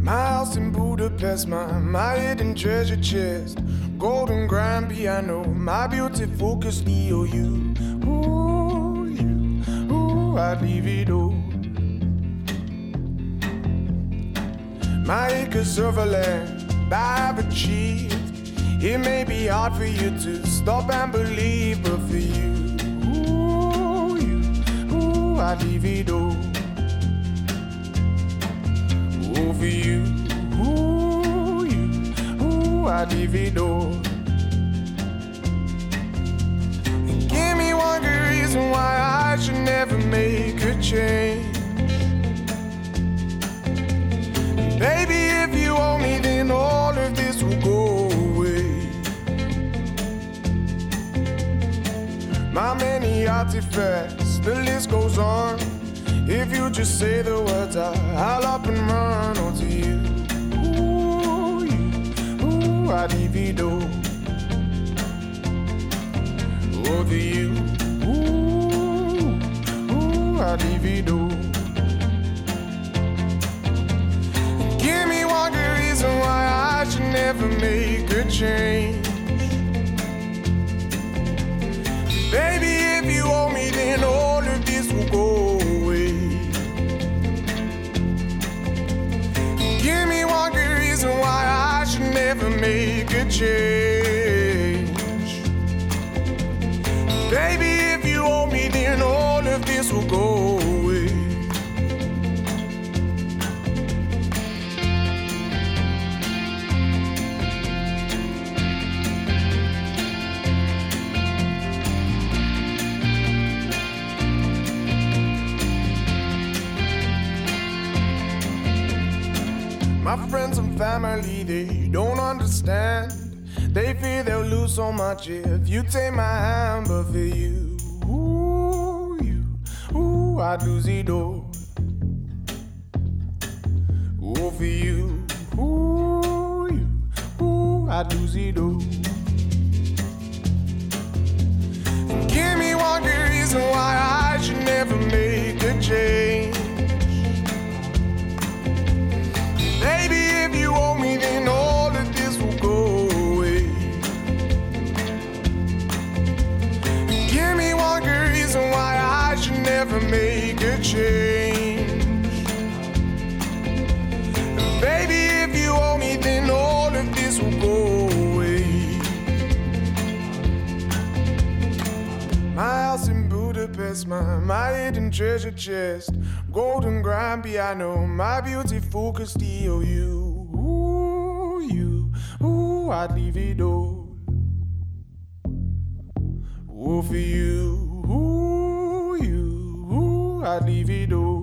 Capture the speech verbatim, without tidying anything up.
My house in Budapest, my, my hidden treasure chest, golden grand piano, my beauty focus E O U. Ooh, you, ooh, I'd leave it all. My acres of land I've achieved. It may be hard for you to stop and believe, but for you, ooh, you, ooh, I'd leave it all. Ooh, for you, ooh, you, ooh, I'd leave it all. And give me one good reason why I should never make a change. Baby, if you owe me, then all of this will go away. My many artifacts, the list goes on. If you just say the words, I, I'll up and run. Oh, to you, ooh, you, ooh, I'd leave it all. Oh, to you, ooh, ooh, I'd leave it all. Give me one good reason why I should never make a change. Baby, if you owe me, then all of this will go away. Give me one good reason why I should never make a change. Baby, if you owe me, then all of this will go away. My friends and family, they don't understand. They fear they'll lose so much if you take my hand. But for you, ooh, you, ooh, I'd lose it all. Ooh, for you, ooh, you, ooh, I'd lose it all. And give me one good reason why I should never make a change. Baby, if you owe me, then all of this will go away. Give me one good reason why I should never make a change. Baby, if you owe me, then all of this will go away. My house in Budapest, my, my hidden treasure chest, golden grand piano, my beauty focused E O U. Ooh, you, ooh, I'd leave it all. Ooh, for you, ooh, you, ooh, I'd leave it all.